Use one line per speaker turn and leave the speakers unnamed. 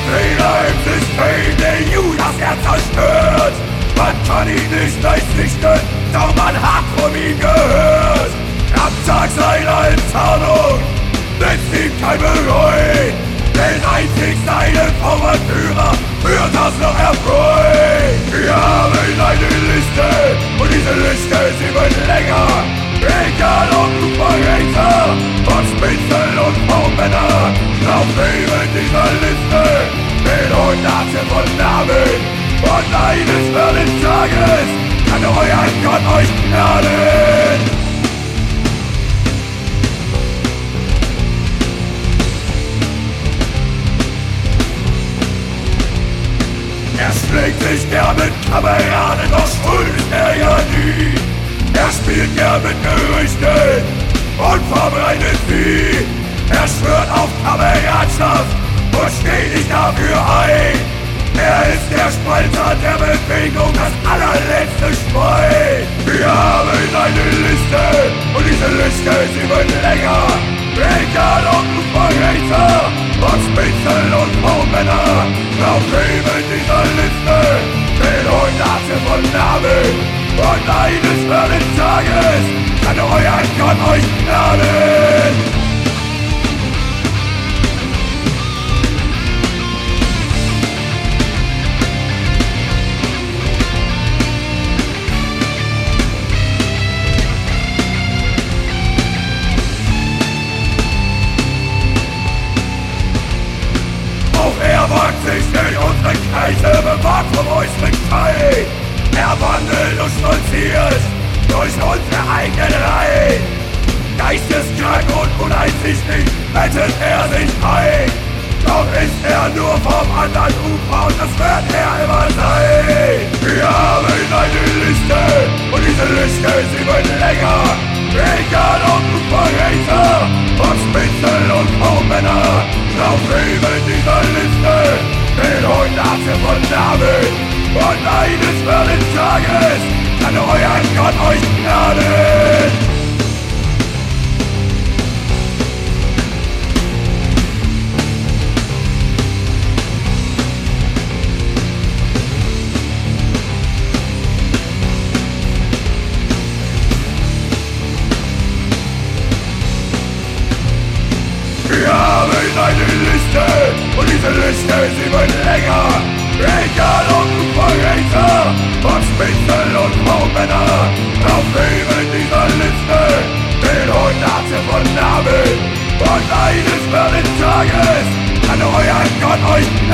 Fehler im System, der Judas er zerstört. Man kann ihn nicht leicht richten, doch man hat von ihm gehört. Am Tag seiner Enttarnung lässt ihm kein bereuen, denn einzig seinen Vorwärtsführer wird das noch erfreuen. Wir haben eine Liste und diese Liste ist länger. Egal ob du Verräter, von Spitzel und V-Männer, auf neben dieser Liste stehen Hunderte von Namen. Und eines fernen Tages kann euer Gott euch gnaden. Er schlägt sich gern mit Kameraden, doch schwul ist er ja nie. Er spielt gern mit Gerüchten und verbreitet sie. Er schwört auf Kameradschaft und steht nicht dafür ein. Er ist der Spalter der Bewegung, das allerletzte Schwein. Wir haben eine Liste und diese Liste ist länger. Egal ob du Verräter, ob Spitzel und V-Männer, auf neben dieser Liste stehen Hunderte von Namen. Und eines fernen Tages kann euer Gott euch gnaden. Er wagt sich in unsere Kreise, bewahrt vom äußeren Feind. Er wandelt und stolziert durch unsere eigenen Reihen. Geisteskrank und uneinsichtig bettet er sich ein. Doch ist er nur vom anderen Ufer und das wird er immer sein. Wir haben eine Liste und diese Liste ist länger. Egal ob du Verräter, ob Spitzel und V-Männer, auf neben dieser Liste stehen Hunderte von Namen. Und eines fernen Tages kann euer Gott euch gnaden. Wir haben eine Liste und diese Liste ist länger. Egal ob du Verräter, ob Spitzel und V-Männer, auf neben dieser Liste stehen Hunderte von Namen. Und eines fernen Tages kann euer Gott euch